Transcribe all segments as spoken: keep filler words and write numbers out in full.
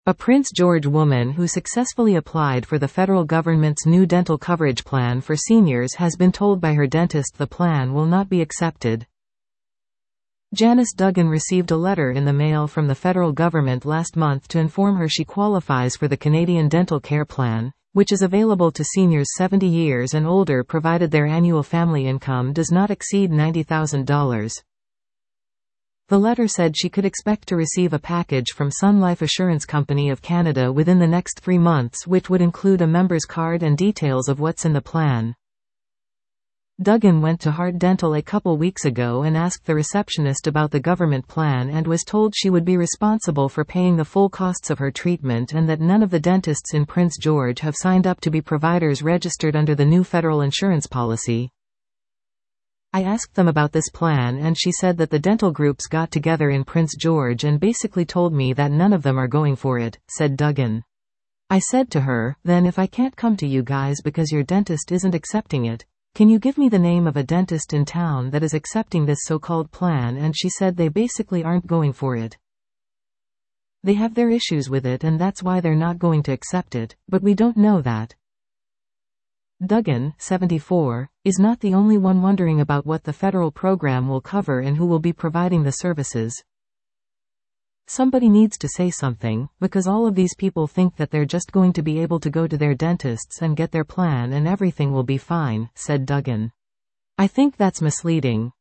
A Prince George woman who successfully applied for the federal government's new dental coverage plan for seniors has been told by her dentist the plan will not be accepted. Janice Duggan received a letter in the mail from the federal government last month to inform her she qualifies for the Canadian Dental Care Plan, which is available to seniors seventy years and older provided their annual family income does not exceed ninety thousand dollars. The letter said she could expect to receive a package from Sun Life Assurance Company of Canada within the next three months, which would include a member's card and details of what's in the plan. Duggan went to Heart Dental a couple weeks ago and asked the receptionist about the government plan and was told she would be responsible for paying the full costs of her treatment and that none of the dentists in Prince George have signed up to be providers registered under the new federal insurance policy. I asked them about this plan and she said that the dental groups got together in Prince George and basically told me that none of them are going for it, said Duggan. I said to her, then if I can't come to you guys because your dentist isn't accepting it, can you give me the name of a dentist in town that is accepting this so-called plan? And she said they basically aren't going for it. They have their issues with it and that's why they're not going to accept it, but we don't know that. Duggan, seventy-four, is not the only one wondering about what the federal program will cover and who will be providing the services. Somebody needs to say something, because all of these people think that they're just going to be able to go to their dentists and get their plan and everything will be fine, said Duggan. I think that's misleading.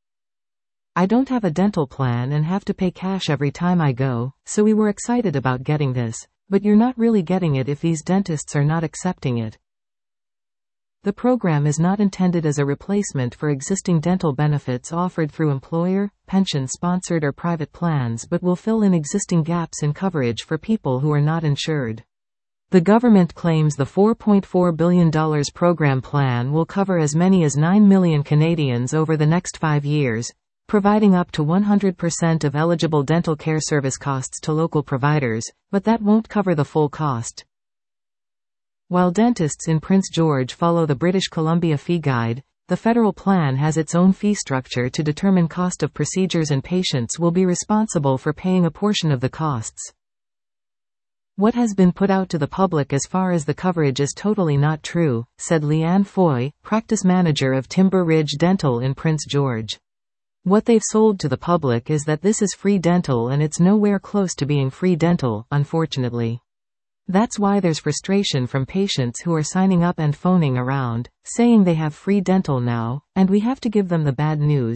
I don't have a dental plan and have to pay cash every time I go, so we were excited about getting this, but you're not really getting it if these dentists are not accepting it. The program is not intended as a replacement for existing dental benefits offered through employer, pension-sponsored or private plans but will fill in existing gaps in coverage for people who are not insured. The government claims the four point four billion dollars program plan will cover as many as nine million Canadians over the next five years, providing up to one hundred percent of eligible dental care service costs to local providers, but that won't cover the full cost. While dentists in Prince George follow the British Columbia fee guide, the federal plan has its own fee structure to determine cost of procedures and patients will be responsible for paying a portion of the costs. What has been put out to the public as far as the coverage is totally not true, said Leanne Foy, practice manager of Timber Ridge Dental in Prince George. What they've sold to the public is that this is free dental and it's nowhere close to being free dental, unfortunately. That's why there's frustration from patients who are signing up and phoning around, saying they have free dental now, and we have to give them the bad news.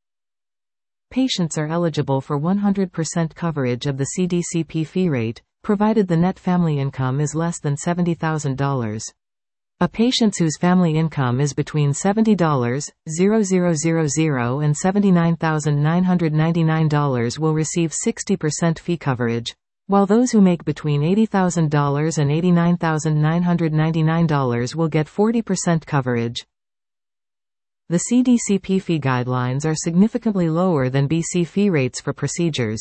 Patients are eligible for one hundred percent coverage of the C D C P fee rate, provided the net family income is less than seventy thousand dollars. A patient whose family income is between seventy thousand dollars and seventy-nine thousand nine hundred ninety-nine dollars will receive sixty percent fee coverage, while those who make between eighty thousand dollars and eighty-nine thousand nine hundred ninety-nine dollars will get forty percent coverage. The C D C P fee guidelines are significantly lower than B C fee rates for procedures.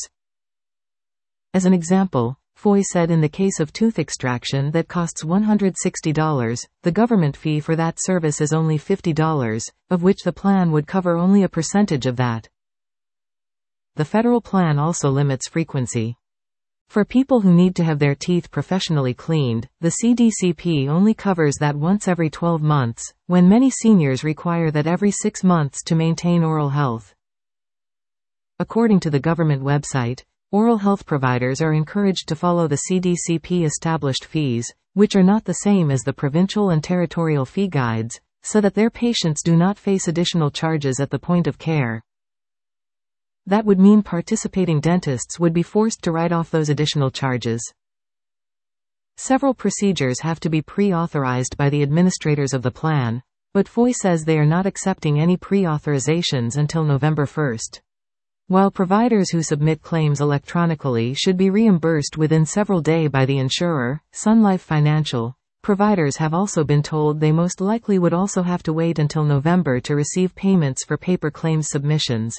As an example, Foy said in the case of tooth extraction that costs one hundred sixty dollars, the government fee for that service is only fifty dollars, of which the plan would cover only a percentage of that. The federal plan also limits frequency. For people who need to have their teeth professionally cleaned, the C D C P only covers that once every twelve months, when many seniors require that every six months to maintain oral health. According to the government website, oral health providers are encouraged to follow the C D C P established fees, which are not the same as the provincial and territorial fee guides, so that their patients do not face additional charges at the point of care. That would mean participating dentists would be forced to write off those additional charges. Several procedures have to be pre-authorized by the administrators of the plan, but Foy says they are not accepting any pre-authorizations until November first. While providers who submit claims electronically should be reimbursed within several days by the insurer, Sun Life Financial, providers have also been told they most likely would also have to wait until November to receive payments for paper claims submissions.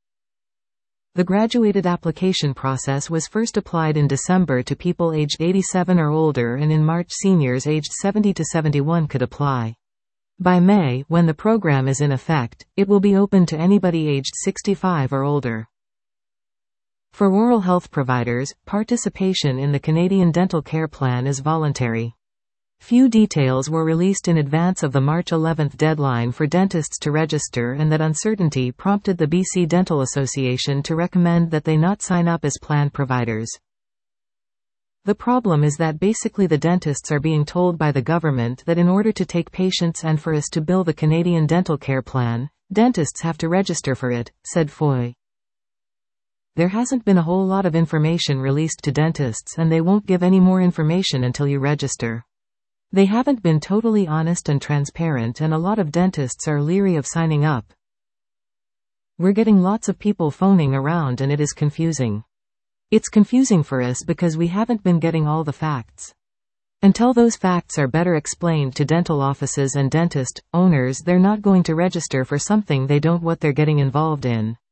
The graduated application process was first applied in December to people aged eighty-seven or older, and in March seniors aged seventy to seventy-one could apply. By May, when the program is in effect, it will be open to anybody aged sixty-five or older. For oral health providers, participation in the Canadian Dental Care Plan is voluntary. Few details were released in advance of the March eleventh deadline for dentists to register, and that uncertainty prompted the B C Dental Association to recommend that they not sign up as plan providers. The problem is that basically the dentists are being told by the government that in order to take patients and for us to bill the Canadian Dental Care Plan, dentists have to register for it, said Foy. There hasn't been a whole lot of information released to dentists, and they won't give any more information until you register. They haven't been totally honest and transparent, and a lot of dentists are leery of signing up. We're getting lots of people phoning around and it is confusing. It's confusing for us because we haven't been getting all the facts. Until those facts are better explained to dental offices and dentist owners, they're not going to register for something they don't know what they're getting involved in.